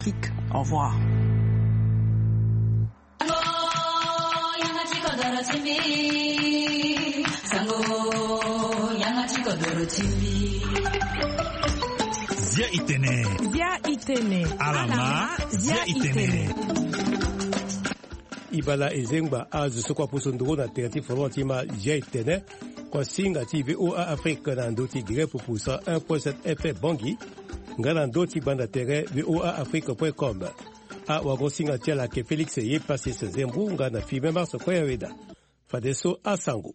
Au revoir. Zia Itene. Alama Zia Itene. Ibala ezengba azu sokwa pusunduru na terti frontima Zia Itene kwa singa ti VOA Afrique na ndoti dire pupusa 1.7 FM Bongi ngana ndoti banda tere voaafrique.com a wagosinga tiala ke Felix ye passé ce zembu ngana fi memba so kwa weda fadeso asango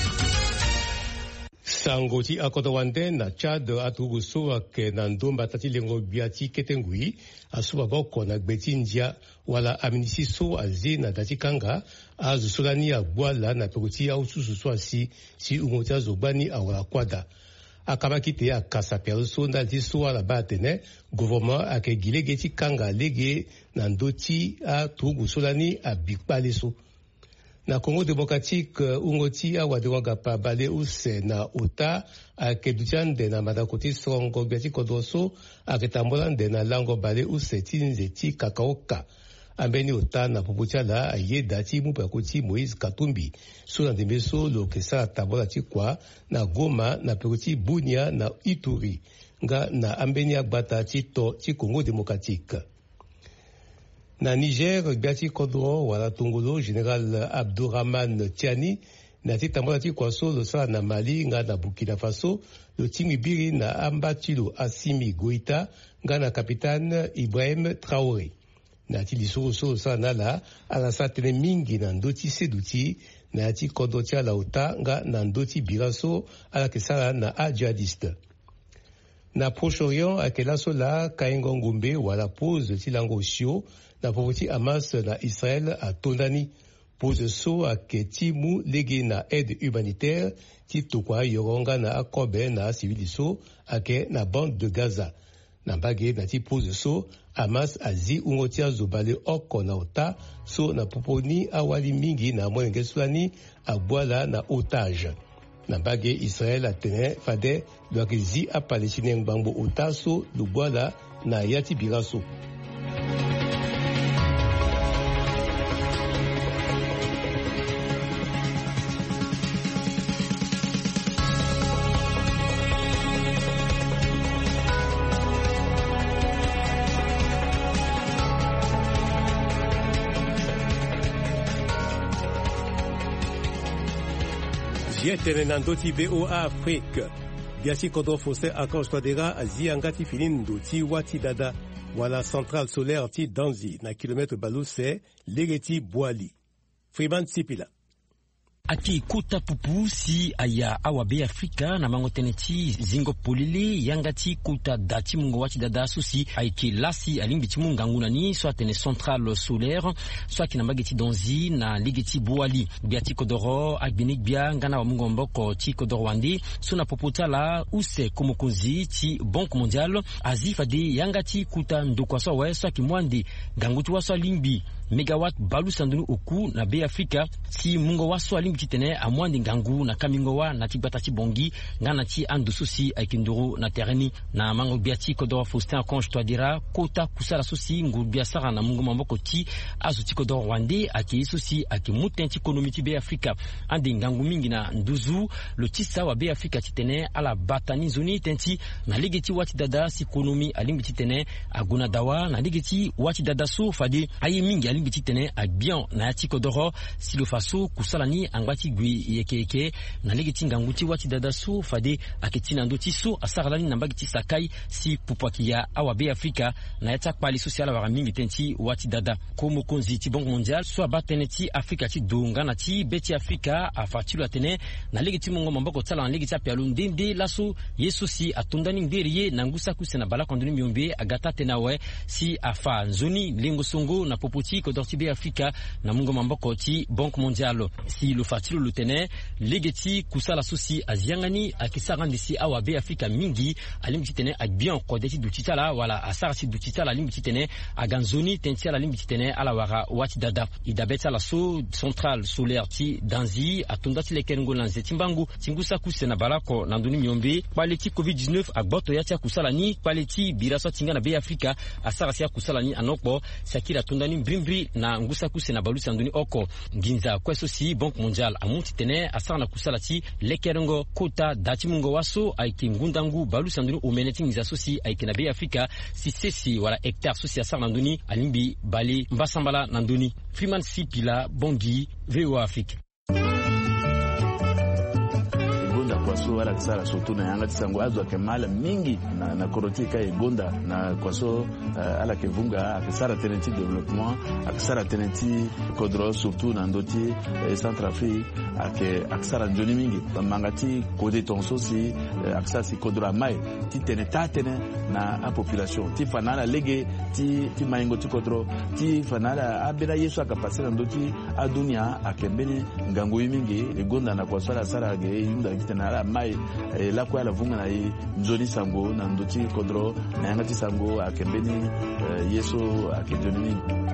sango ti akoto wande na Chad atugu so ke na ndomba tati lengo biati ketengui asuba boko na gbetindia wala aminisi so azi na dati kanga azu solani ya bwala na peruti ya ususu so si umota zobani awala kwada akabaki te akasa perso na ti so ala batene gouvernement akegile geti kanga lege na ndoti atugu solani abikpale so na Congo démocratique ungoti awadewanga pa bale use na ota akedutiande na madakoti songo biati kodoso aketambolande na lango bale use tinze ti kakaoka ambeni ota na poputiala ayeda ti mupakoti Moïse Katumbi so na demeso lo kesa tabola ti kwa na Goma na peruti Bunia na Ituri nga na ambeni agbata ti to ti Congo démocratique. Na Niger, biati kodro wala tongolo General Abdourahman Tiani na ti tambola ti kwaso lo sala na Mali nga na Burkina Faso lo timi biri na Ambatilo Assimi Goïta nga na Capitaine Ibrahim Traoré na ti lisuru so lo sala na la ala sa tene mingi na ndoti seduti na ti kodro ti ala ota nga na ndoti biraso ala kesala na jihadiste. Na Proche-Orient akela so la kaingo ngumbe wala pose ti lango sio na popoti Hamas na Israël a tondani pose so aketi mu lege na aide humanitaire ti tokwa yoronga na akobe na civili so ake na bande de Gaza na bage na ti pose so Hamas azi ungoti azobale oko na ota so na poponi awali mingi na mwenge swani abwala na otage na bage Israël atene fade lwakizi a Palestine ngbango ota so lubwala na yati biraso. Tene na ndoti VOA Afrique biasi kodo fose akos twadera azia ngati finindo ti wati dada wala centrale solaire ti Danzi na kilometre baluse legeti Bwali Freeman Sipila Aki kuta pupu si aya awabe Afrika na mangoteneti zingo polile yangati kuta dati mungo wati dada susi aiki lasi alimbiti munga ngunani so atene centrale solaire so akina mageti Danzi na ligeti Bwali biati kodoro agbinik bia ngana wa mungo mboko ti kodoro wandi so na popotala use komokunzi ti Banque mondiale azifade yangati kuta ndokwa so we so akimwandi gangutu wa so limbi megawatt balu sandunu oku na be Afrika si mungo wa so alimbi tene amwandi ngangu na kamingo wa na tibata ti bongi ngana ti andu susi aikinduru na tereni na mango biati kodoro Faustin Conche twadira kota kusala susi ngu biasara na mungo mamboko ti azuti kodoro wande aki susi aki mutenti ekonomi ti be Afrika ande ngangu mingi na nduzu lo tisa wa be Afrika ti tene ala batani zoni tenti na ligeti wati dada si ekonomi alimbi ti tene aguna dawa na ligeti wati dada so fadi ayi mingi alimbi ti tene agbian na yati kodoro si lo faso kusala ni angwati gwi yekeke na ligeti nganguti wati dada so fade aketi na ndoti so asaralani na mbagiti sakai si pupwaki ya awa be Afrika na yata pali social wa mingi tenti wati dada komo konzi ti Banque mondiale so abateneti Afrika ti donga na ti beti Afrika afatilu atene na ligeti mongo mamboko tsala na ligeti apialu ndende laso yeso si atondani nderiye na ngusa kusena bala kondoni miombe agata tenawe si afa nzoni lengo songo na popoti kodorti be Afrika na mungo mamboko ti Banque mondiale si lo patilo lutene legeti kusala susi aziangani akisarandisi awa be Afrika mingi alimbi tene agbian kodeti dutitala wala asarasi dutitala alimbi tene aganzoni tentiala alimbi tene ala wara wati dada idabeta la so central solaire ti danzi atundati lekengo lanze timbangu tingusa kusena balako nanduni myombe paleti covid-19 agboto yatia kusala ni paleti biraso tingana be Afrika asarasi ya kusala ni anoko sakira tundani brimbri na ngusa kusena balusi anduni oko nginza kweso si Banque Mondiale amuti tene asara na kusala ti lekengo kota dati mungo waso aiki ngundangu balusi anduni umeneti ngiza sosi aiki na be Afrika si sesi wala hectare sosi asara nanduni alimbi bali mbasambala nanduni Freeman Sipila Bongi VOA Afrique. Kwaso wala kisara sotu na yanga tisango azo akemala mingi na korotika egonda na kwaso ala kevunga akisara tenenti development akisara tenenti kodro surtout na ndoti Centrafrique akisara njoni mingi mangati kode tonso si akisara si kodro mai ti teneta tene na a population ti fanala lege ti maingo ti kodro ti fanala abera yesu akapasira ndoti adunia akembeni ngango mingi egonda na kwaso ala sara ge yunda kitana mai la kwa la vunga na njoni sango na ndoti kodro na yanga ti sango akembeni yesu akejoni.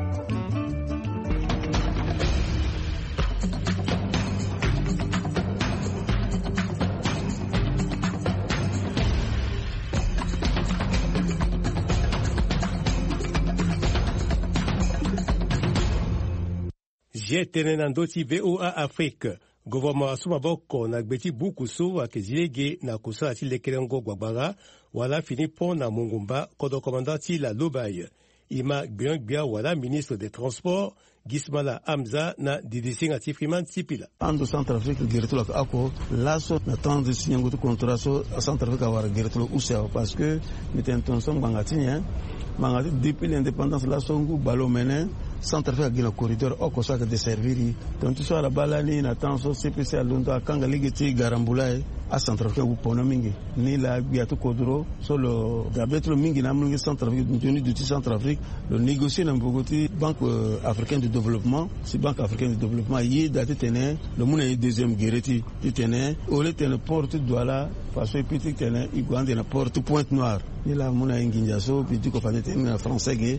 Jetene na ndoti VOA Afrique. Gouvernement asuma boko na gbeti buku so akezilege na kusala ti lekelengo gbagbara wala fini pon na mungumba kodo komandati la lobaye ima gbia wala ministre des transports Gismala Hamza na didisinga ti Freeman Sipila. Ando Centrafrique geretolo ako laso na tande sinyango to contraso Centrafrique awara geretolo usia parce que mitenton som bangati mangati depuis l'indépendance laso ngu balomene Centrafrique agina corridor oko saka de serviri donc tout ça la balani na tanso CPC alondo akanga ligeti garambulae a Centrafrique u pono mingi ni la biatu kodro solo gabetro mingi na mingi Centrafrique ntoni duti Centrafrique le négocier na mbogoti Banque africaine de développement si Banque africaine de développement yi date tene le mona yi deuxième guereti tene ole tene porte douala parce que petit tene igwande na porte Pointe Noire ni la mona nginja so petit ko fanete na français ge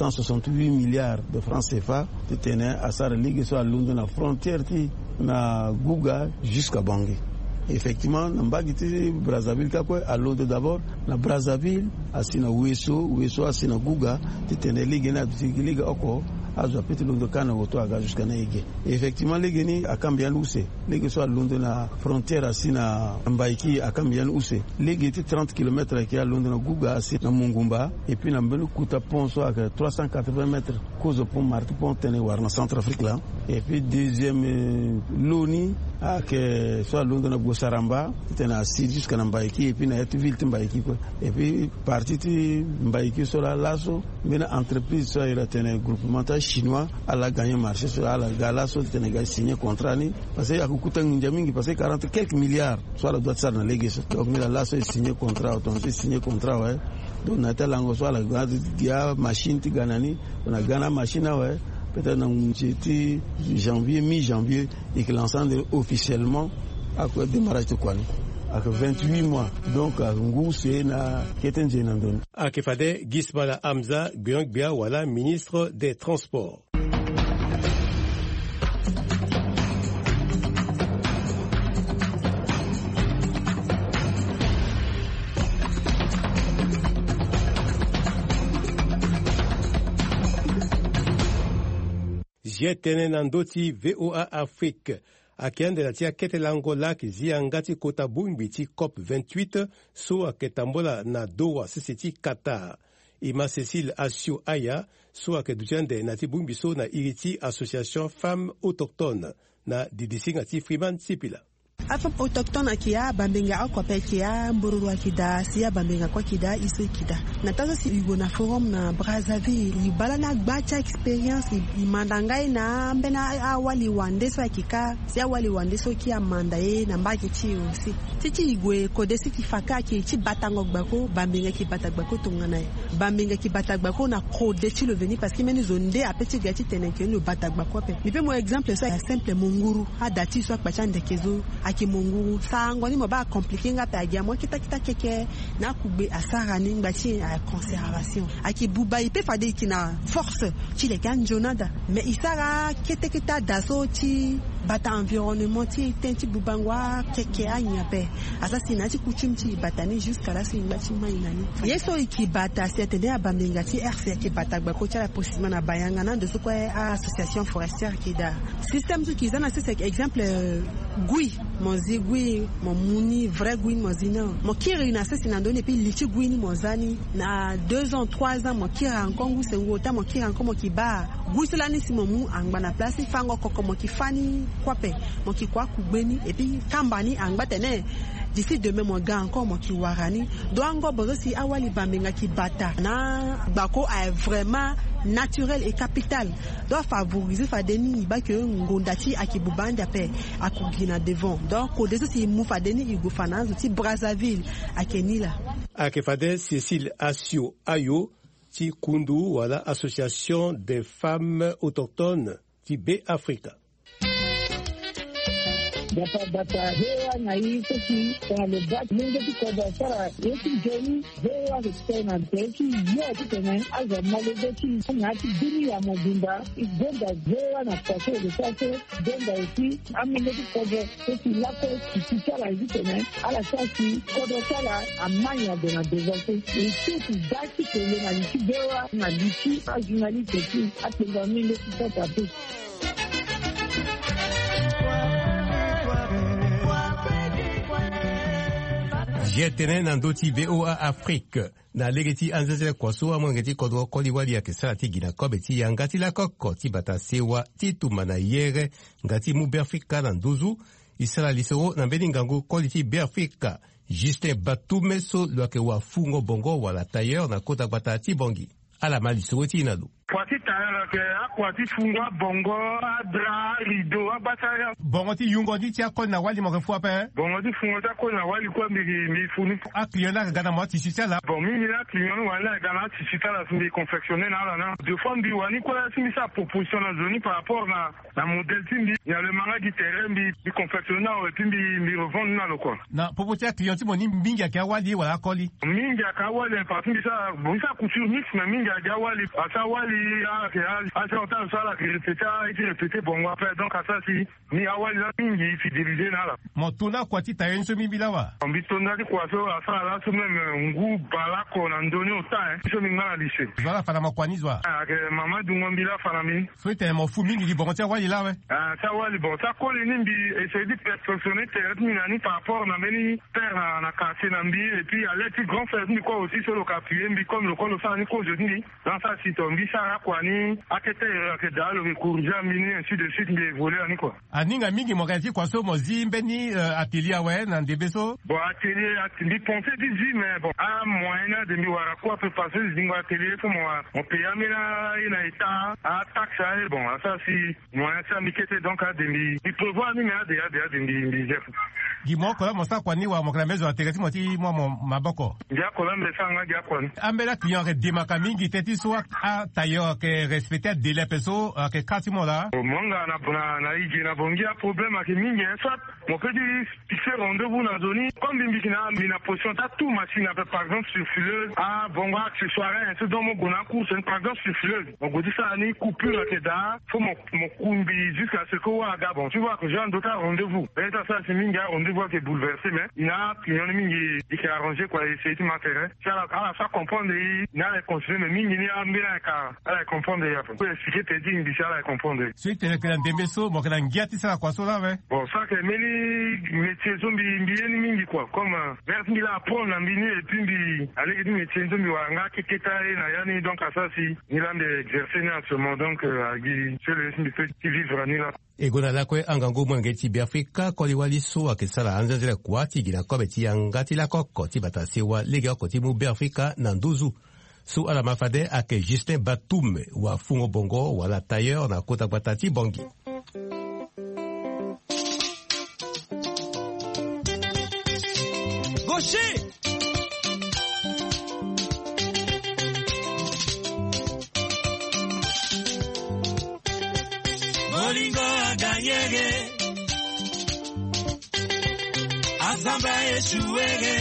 168 milliards de francs CFA tene asara ligue so alundo na frontière ti na Guga jusqu'à Bangui. Effectivement, Nambagiti, Brazzaville, Kakwe, à l'autre d'abord, na Brazzaville, asina Weso, asina Guga, titene ligue na ligue oko, azo petit l'autre kana woto aga jusqu'à Naïge. Effectivement, ligue ni a Cambian Ousse, ligue soit l'autre na frontière asina Mbaiki a Cambian Ousse, ligue était 30 km qui a l'autre na Guga asina Mungumba, et puis na Mbelu Kuta Pont soit à 380 mètres, cause pont Marti Pont tene war na Centrafrique là, et puis deuxième Loni, que soit l'autre na Saramba, c'était na Sidi jusqu'à Mbaiki et puis na ville Mbaiki et puis partie Mbaiki sur la lasso, mais l'entreprise soit il a tenu groupement chinois à la gagner marché sur la galasso tenu signé contrat ni parce que a coûté n'jamingi parce que 40 quelques milliards soit la doit ça dans l'église donc la lasso signé contrat donc signé contrat ouais donc na talango soit la dia machine ti ganani on a gana machine ouais peut-être dans janvier mi-janvier et que l'ensemble officiellement à quoi démarrage de quoi avec 28 mois donc à Ngou c'est na Ketenje Nandon Akefade Gismala Hamza Bia wala ministre des transports. Jetene nandoti VOA Afrique. Akiande la tia kete langola kizi angati kota bumbi ti COP 28 so aketambola na Doha sisiti Qatar. Ima Cécile Asio Aya so akedutiande na ti bumbi so na iriti Association Femmes Autochtones na didisinga ti Freeman Sipila. Apa autochtone kia bambenga kwa pekia mbururu akida sia bambenga kwa kida iso kida. Na tazo si yugo na forum na Brazzaville ibala na gbacha experience imandangai na mbena awali wandeso akika sia wali wandeso kia mandaye na mbaki chi osi. Titi igwe kodesi kifaka ki chi batango gbako bambenga ki batagbako tongana. Bambenga ki batagbako na kodesi le veni parce que meni zonde apeti gati teneke no batagbako pe. Nipe mo exemple so simple munguru adati so akbacha ndekezo aki munguru sa ngoni mo ba compliqué nga pe agia mo kita keke na kugbe asara ni ngbachi a conservation aki buba ipe fade kina force ti le kan jonada mais isara kita daso ti bata environnement ti tenti bubangwa keke anya pe asasina ti coutume ti batani jusqu'à la sin ngbachi mainani yeso iki bata setede abamenga ti RC ki bata gbako ti la possible na bayanga na de so quoi association forestière qui da système qui zana c'est exemple gui mozi gui mo muni vrai gui mozina mo kiri na sesi na ndone puis lichi gui ni mozani na 2 ans 3 ans mo kira encore ngu se ngota mo kira encore mo kiba gui cela ni si mo mu angba na place fango koko mo kifani kwape mo kikwa kubeni et puis kambani angba tene d'ici demain mon gars encore mo kiwarani do ango bozo si awali bamenga ki bata na bako a vraiment naturel et capital doit favoriser fadeni ba que ngondati akibubanda pe akugina devant donc au déso si mu fadeni igofana ti Brazzaville akenila akefade Cécile Asio Ayo ti kundu wala association des femmes autochtones ti Be Africa. Bata hewa na hii sisi kwa lebaki mungu tiko basara yeki jeni hewa kutena teki yote tena aza malebeki ngati dini ya mobimba igenda hewa na pasho de sase denda usi amenge tiko sisi lako kisala hivi tena ala sasi kodo sala amanya de na devote isi daki tele na liki hewa na liki ajunali teki atenda mingi tiko tatu. Jetene nandoti VOA Afrique na legeti anzeze kwaso amwengeti kodwa koliwali ya kesala ti gina kobeti ya ngati la koko ti bata sewa ti tumana yere ngati mu Be Africa na nduzu isala lisoro na mbeni ngangu koliti Be Africa Justin Batume so lwake wa fungo bongo wala tailleur na kota bata ti bongi ala malisoro ti inalu Kwati tailleur ke akwati fungo bongo adra rido abataya bongo ti yungo di ti akon na wali mo refu ape bongo ti fungo ta ko na wali kwa mi funi a client la gana mo ti sisala bon mi la client wala gana ti sisala fi confectionner na de fois bi wani ko la si sa proposition na zoni par rapport na modèle timbi il y a le manga di terrain bi confectionner et puis mi revendre na loko na proposition client ti moni mingi ka wali wala koli mingi ka wali parce que ça bon ça couture mix mais mingi ka wali asa wali on ça la répéter bon après donc ça si ni awali la mingi fidéliser na la motuna kwati tayen so mibila wa ambitona di kwaso asa la so même ngu balako na ndoni ota so mingala lycée voilà fala makwanizwa ke mama dungombila fala mi souhaite mo fu mingi bon tia wali la we ça wali bon ça ko ni mbi essayer de perfectionner terminani par rapport na meni terre na cassé na mbi et puis à l'état grand frère ni quoi aussi sur le capier mbi comme le col ça ni ko je dis dans ça si tombi ça kwani akete ke dalo ke kurja mini ainsi de suite mbi voler ni quoi aninga mingi mo kazi kwa so mo zimbe ni atelier we na ndebeso bon atelier mbi penser dit mais bon à moyen de mi wara quoi peut passer zingo atelier pour moi on paye amena ina état à taxe bon ça si moyen ça mi kete donc à demi il prévoit ni mais de mbi chef gimo kola mo sa kwani wa mo kala mezo atelier mo ti mo maboko ya kola mbesanga ya kwani ambela client ke demaka mingi teti so a tailleur ke respecter délai peso ke katimo la monga na iji na bongia problème ke mingi soit mon petit fixer rendez-vous na zoni comme bimbikina mina position ta tout machine par exemple sur fileuse à bongo accessoire c'est dans mon gona course par exemple sur fileuse on go dit ça ni coupure ke da faut mon kumbi jusqu'à ce que wa ga bon tu vois que j'ai un d'autres rendez-vous et ça c'est mingi rendez-vous qui est bouleversé mais il a client mingi qui a arrangé quoi c'est tout matériel ça la ça comprendre il n'a les conseiller mais mingi ni ambila ka ala comprendre ya pour expliquer te dit il dit ça la comprendre c'est que la dembeso mo kana ngiati ça kwa so la we bon ça que meli métier zombi mbieni mingi quoi comme vers mila apprendre la mbini et puis mbi aller du métier zombi wanga keketa na yani donc à ça si nila exercer en ce moment donc agi c'est le mbi fait vivre nila egona lakwe angango mwenge ti biafrika koli waliso akisala anzenzele kwa tigina kobe ti yangati la koko ti batasiwa lege oko ti mu biafrika na nduzu su ala mafade ake Justin Batume wa fungo bongo wala tailleur na kota batati bongi. Gaucher Molingo aganyege Azamba eshuege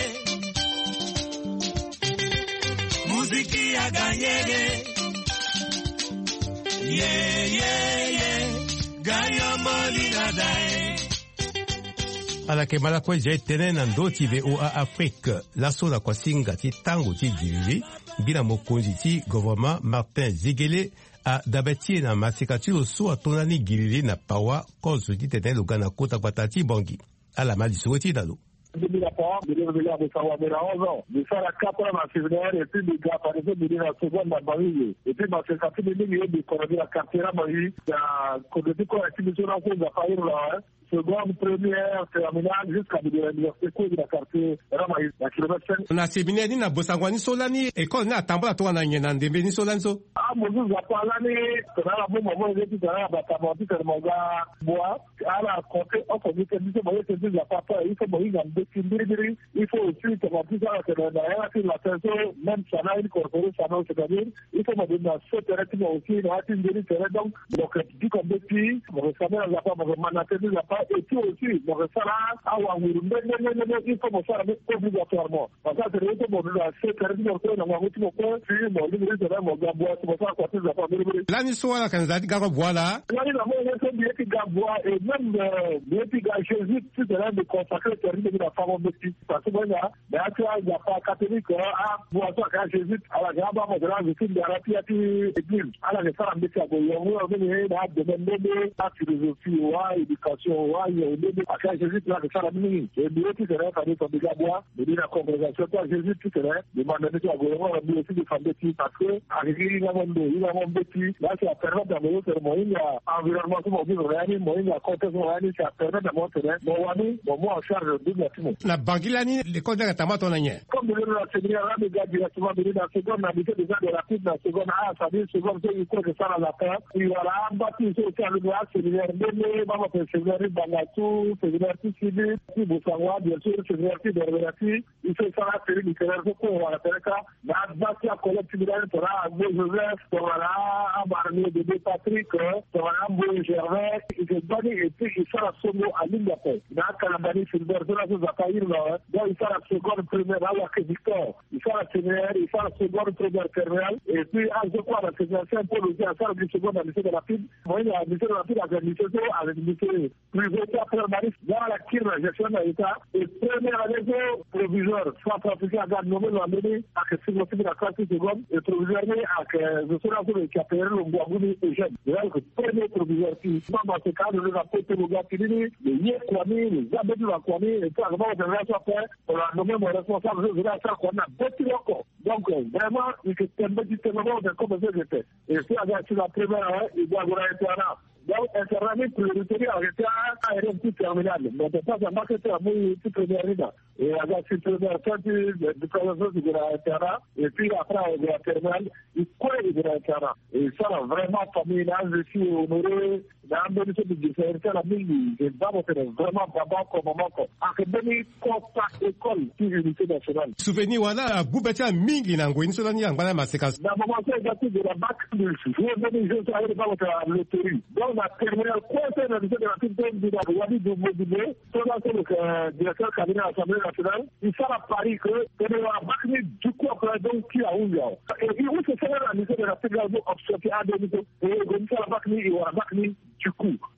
Muziki aganyege Gayo molina dae Alake malakwe je tene na ndoti VOA Afrique laso la kwa singa ti tango ti dirili bina mokonzi ti gouvernement Martin Zigele a dabetie na masikati oso atonani girili na pawa kozo ti tene luga na kota batati bongi ala madi suweti dalo. De faire la 4 ans en février et puis de apparaître de la seconde dans Paris. Et puis, c'est quand il y a des corridors à quartier à Paris, il y a des corridors à Paris, seconde, première, terminale, jusqu'à l'université de la quartier Ramaïs, la kilomètre 5. Na séminaire ni na bosangwani solani école na tambola to na nyena ndembe ni solanzo. Ah, mozu za palani, tena la bomba moja yetu tena batamati termoga bois, ala côté au comité de moyo te dit la papa, il faut moyo ngam Kimbiri, il faut aussi que la plus la saison, même ça n'a une corporation, ça n'a c'est-à-dire, il faut me donner ce terrain aussi, il y a une terrain, donc, du comme des filles, mon restaurant n'a pas, mon manager n'a pas, et puis aussi, mon restaurant, il faut me faire obligatoirement. Parce que c'est le moment où ce terrain, on a reçu mon point, puis mon livre de mon gabois, c'est pour ça qu'on peut pas délivrer. Là, nous sommes à la Canada, gabois là. Là, nous avons un petit gabois, et même, le petit gars, Jésus, tu devrais me consacrer le terrain de la femme. Parce que là, il n'y a pas catholique, à boisson, à Jésus, à la grande moderne, je suis de la pièce église. À la réforme de Tiago, il y a la philosophie, l'éducation, à Jésus, là, c'est ça la minute. Et le qui serait, ça dit, comme des gabois, de la congrégation, à Jésus, tout serait, demande de Tiago, on a mis aussi des femmes de filles, parce que, arrivé, il a mon petit, là, c'est à permettre d'amener, c'est le moyen, il y a environnement, tout le monde, il y a contexte, c'est à permettre d'amener, bon, moi, en charge de bâtiment. Na Bangilani, l'école de la Tamato Nanye. Comme de la séminaire, les gars directement de la seconde, habité déjà de la petite, la seconde A, ça veut dire seconde, c'est une chose de ça à la fin. Il y aura un bâti, c'est à l'univers, séminaire Bélé, maman, séminaire Bangatou, séminaire Tissili, Boussawa, bien sûr, séminaire Derberati, il fait ça la série littéraire, c'est quoi, on va la faire ça. Mais à bâti à collecte littéraire, tu auras un beau Joseph, tu auras un Barnier de Patrick, tu auras un beau Gervais, il se donne, et puis il sera somo à l'Indapé. Dans Calabani, Fulbert, de la chose à Paris, donc il fait la seconde première à la Victor, il fait la première, il fait la seconde première terminale, et puis à je crois la première c'est un peu le à faire la seconde à lycée de la Pide, moi il y a lycée de la Pide avec lycée avec lycée privé après Maris, dans la Kir, la gestion de l'État, et première année provisoire, soit africain à garde nommé l'année, à que c'est aussi de la classe seconde, et provisoire à que je suis là pour le capérer le Boagouni et jeune. Donc premier provisoire qui, dans ce cas, le rapport de l'Ogatini, le Yekwani, les Abed de la Kwani, et puis avant de la faire, on a nommé mon responsable, je vais faire qu'on a bâti encore. Donc, vraiment, il faut que tu te demandes de comment c'était. Et si avec la première, il doit avoir un terrain. Donc, Internet prioritaire avec un RFT terminal. Mais de pas à marquer à mon petit première rida. Et avec cette première sortie de présentation de la terrain, et puis après, de la terminale, il croit de la terrain. Et ça, vraiment, familial, je suis honoré. Dans le ministère de différence, la mine, je vais vraiment d'abord comme moment. Académie, contact, école, puis unité nationale. Souvenir, voilà, Boubetia Mingi, Nangoin, Solani, Angana, Masekas. Dans le moment, c'est de la bac, je vais travailler dans la loterie. Donc, la terminale, conseil de la petite de la Wadi de Mobile, selon le directeur cabinet de l'Assemblée nationale, il sera à Paris que la bac, du coup, après, donc, qui a eu. Et il faut se faire la mission de la petite obstruction à 2002. Et il y a la bac, il y a la bac, du coup,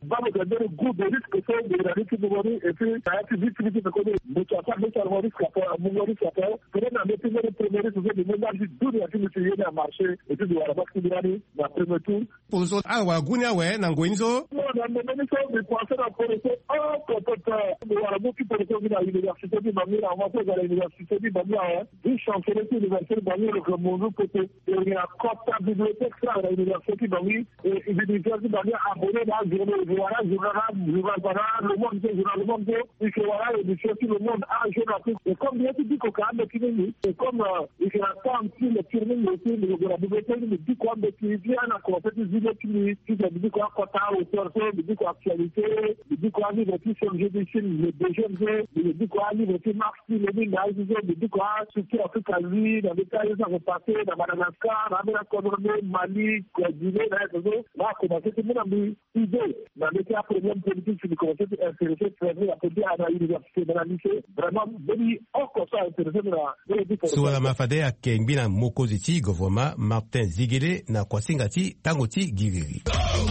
va me donner le goût de risque que c'est de la risque de mourir et puis ça a été vite de connaître mais tu as pas de risque à mourir après peut-être dans le premier risque de ménage d'où il y a qui me à marcher et puis de la vague de l'année dans le premier tour pour ça awa gunya we na ngwenzo non dans le même temps de penser à projet de la beaucoup pour à l'université de Bamia on va faire à l'université de Bamia du chancelier de l'université de Bamia le monde côté il y a copta bibliothèque ça à l'université de Bamia et l'université de Bamia abonné dans le journal le monde et que voilà le monde a un journal et comme bien tu dis qu'au cas de Kini et comme il y a pas un petit le tourner aussi de la bibliothèque de dit quoi de qui vient à côté du vidéo qui dit quoi copta auteur dit quoi actualité dit quoi livre qui sont judiciaires les deux jeunes dit quoi livre qui marche le dit quoi ce qui a fait qu'à lui dans les cas ils ont passé dans Madagascar dans la Cameroun Mali Guinée là commencé tout le monde idée dans les cas problème politique sur le conseil intéressé à côté à l'université de la lycée vraiment venu encore ça intéressé de la suala mafade akengbi mokoziti gouvernement Martin Zigele na kwasingati tangoti giriri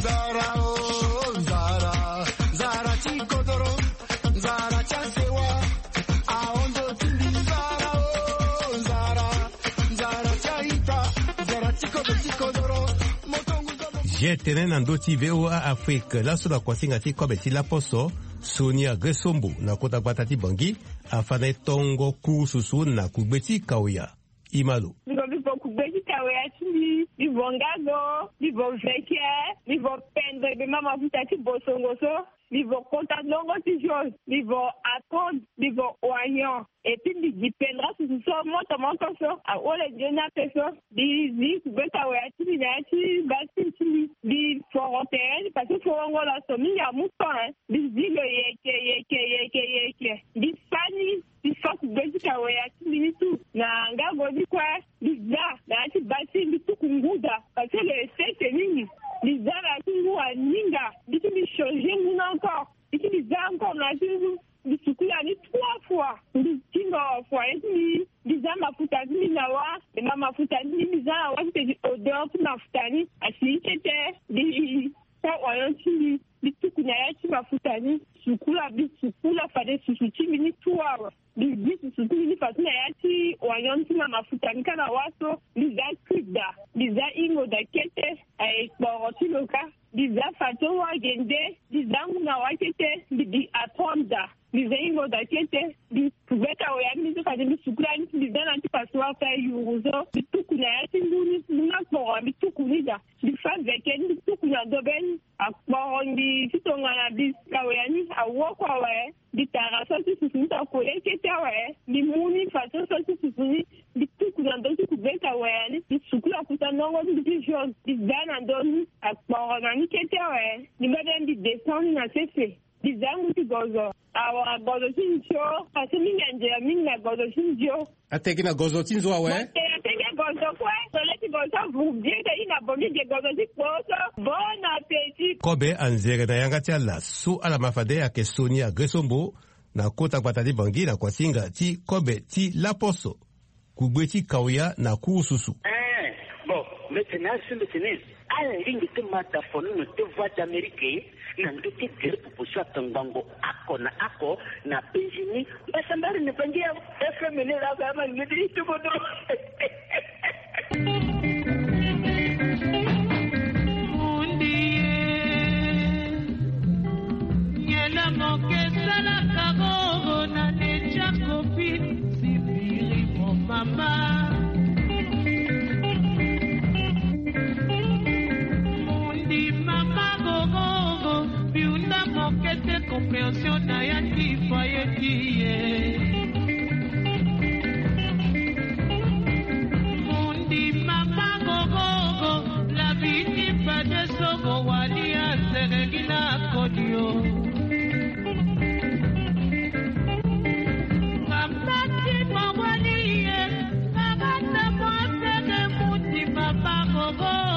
Jetene na ndoti VOA Afrique la sura kwa singati kwa beti la poso Sonia Gresombo na kota batati bangi afane tongo kususu na kubeti kauya imalo Nivo kubeti kauya chini nivo ngago nivo veke nivo pendre de mama vitati bosongoso nivo konta longo tijos nivo atond nivo oignon et puis il dépendra sur ce monto so a ole jona peso di beta wati ni bati di forontel parce que forongo la somi ya muton di le yeke di fani di fok beta wati ni tu na ngago di kwa di da na ti bati di tukunguda parce que le c'est nini di da la tungu ninga di changer mon encore di encore na di sukula ni 3 fois di tingo fois ni diza mafuta ni nawa na mafuta ni diza wa di odeur mafuta ni asitete di kwa oyonti di tukuna ya ti mafuta ni sukula fade susuti ni 2 hours di susuti ni fatina ya ti oyonti mafuta ni kana waso diza kida diza ingo da kete ai boroti loka diza fato wa gende diza na wa kete di atonda dizaingo da kete di kubeta oyani to kadi sukrani dizana ti paswa fa yuzo bitukuna yati nduni nuna ko bitukuni da di fa veken bitukuna doben akbondi titonga na bis kawani awoko awe di taraso ti susunta ko ekete awe di muni fato so ti susuni bitukuna do ti kubeta oyani di sukula kutanongo di jose di dana ndoni akbondi ni kete awe di baden di descend na sefe dizangu ti gozo awa gozo tinjo kasi minga gozo tinjo ateki na gozo tinzo awe ateki gozo kwa sole ti gozo vubjete ina bomi de gozo ti poso bon appétit kobe anzere na yanga ti ala su ala mafade ya ke Sonia Gresombo na kota kwatali bangi na kwasinga ti kobe ti la poso kugbe ti kauya na kususu bon maintenant ala ringi te mata fonu te voix d'Amérique na ndote tere proposition tangango ako na penjini basambari ne pangia FM ne la kama ngidi tu bodo mundi nyela moke sala kago na necha copine sipiri mo mama cette compréhension d'Ayati Foyetiye Mundi Mama Gogo la vie pas de Sogo Walia Senegina Kodio Mamati Mawaliye Mamata Mwasege Mundi Mama Gogo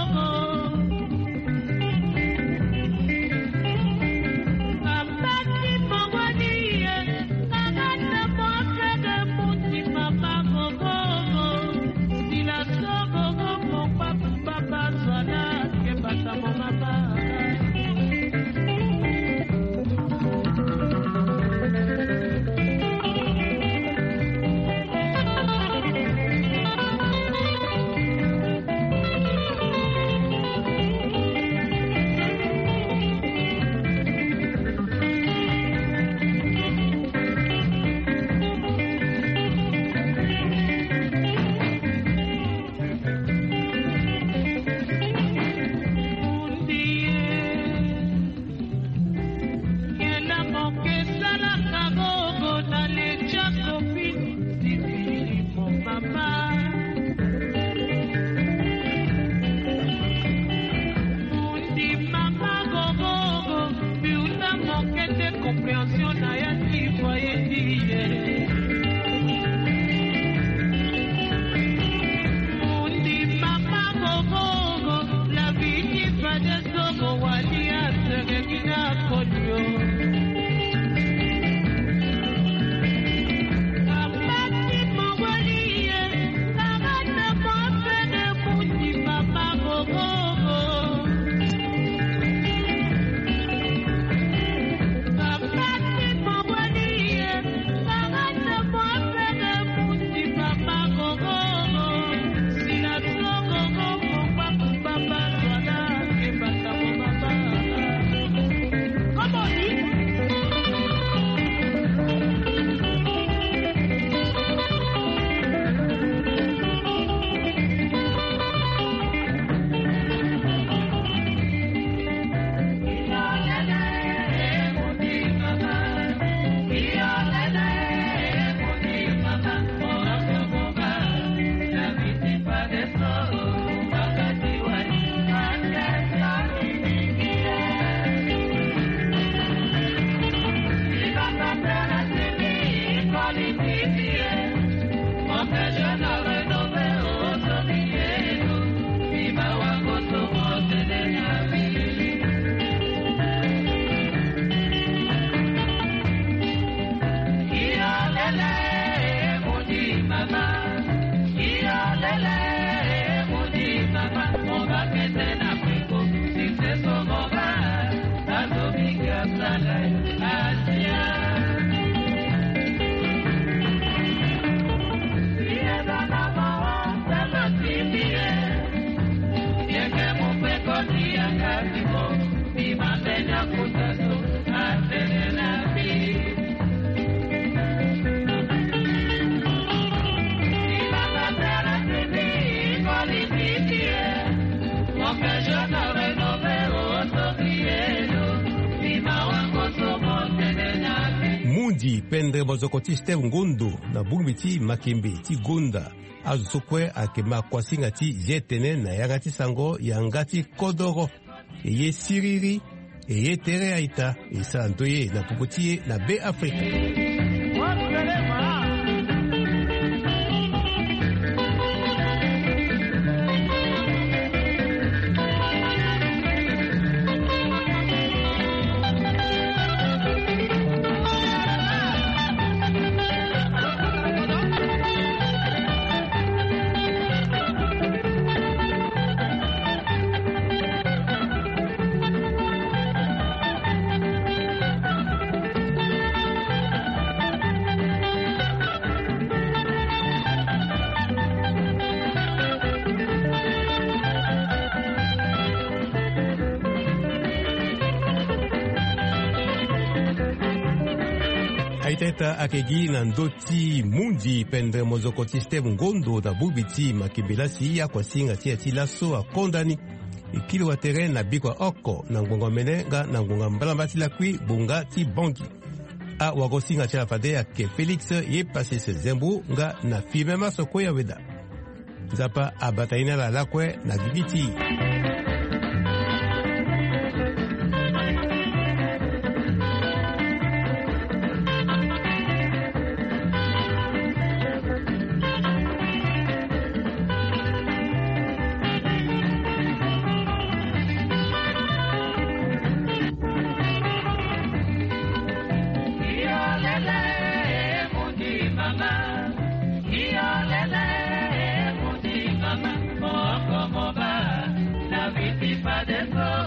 Mundi pendre bozokoti Steve Ngondo na Bungmiti Makembe ti Gonda azusokwe akema kwasinga ti jetene na yangati sango yangati kodoro eye siriri eye tere aita esantoye na puputie na Be Afrika. Aiteta akegi na ndoti mundi pendre mozokoti Steve Ngondo na Bungmiti Makembe ya kwa singa tia ti laso akondani ikili wa terrain na bikwa oko na ngonga menenga na ngonga mbalamba ti lakui bunga ti bongi a wagosinga tia fade ya ke Felix ye pase se zembu nga na fimema soko ya weda zapa abataina la lakwe na gigiti. Mama, oh, como va, la viti pa de sol.